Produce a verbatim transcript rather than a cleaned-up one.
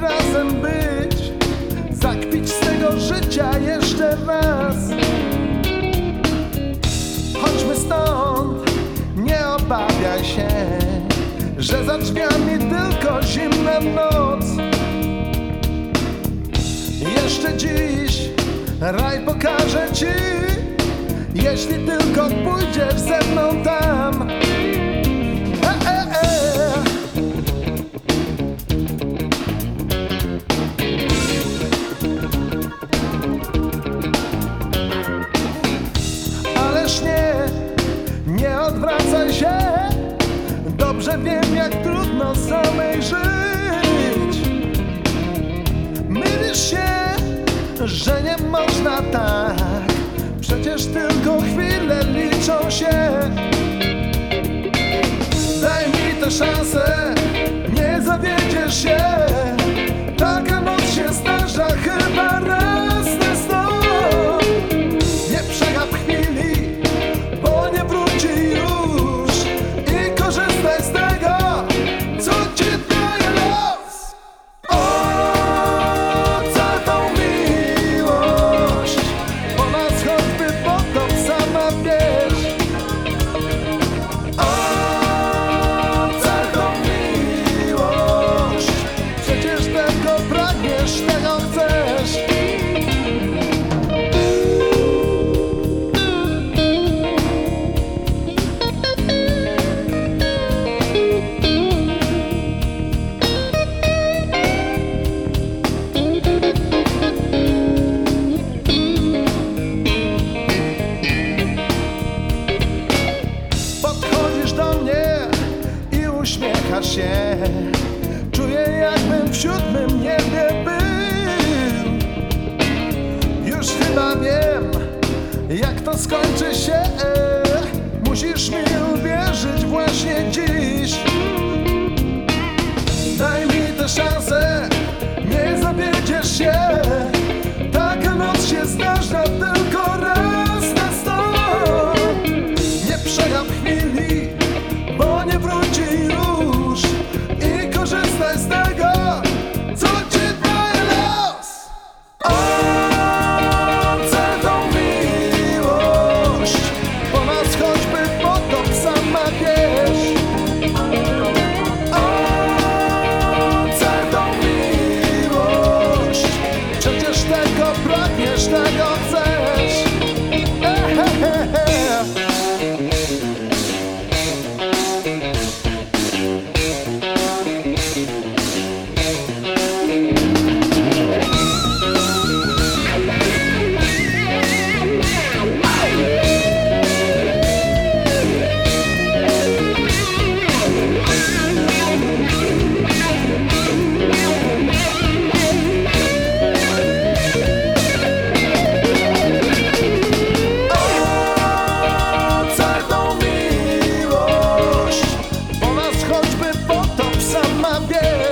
razem być, zakpić z tego życia jeszcze raz. Chodźmy stąd, nie obawiaj się, że za drzwiami tylko zimna noc. Jeszcze dziś raj pokażę ci, jeśli tylko pójdziesz ze mną tam. E, e, e. Ależ nie, nie odwracaj się, dobrze wiem, jak trudno samej żyć. Mylisz się, że nie można tak, przecież tylko chwile liczą się. Daj mi tę szansę, nie zawiedziesz się. Taka noc się zdarza chyba raz na sto. Nie przegap chwili, bo nie wróci już, i korzystaj z tego, co ci daje los. O, za tą miłość, po nas choćby potop sama wiesz. O, za tą miłość, przecież tego pragniesz, tego chcesz. Podchodzisz do mnie i uśmiechasz się, czuję, jakbym w siódmym niebie był. Już chyba wiem, jak to skończy się. Musisz mi uwierzyć właśnie dziś. Daj mi tę szansę, nie zawiedziesz się. Taka noc się zdarza tylko raz na sto. Nie przegap chwili, bo nie wróci już, i korzystaj z tego, co ci daje los. O, za tą miłość, po nas choćby potop sama wiesz. O, za tą miłość, przecież tego pragniesz, tego chcesz. E, he, he, he. Choćby potop sama wie.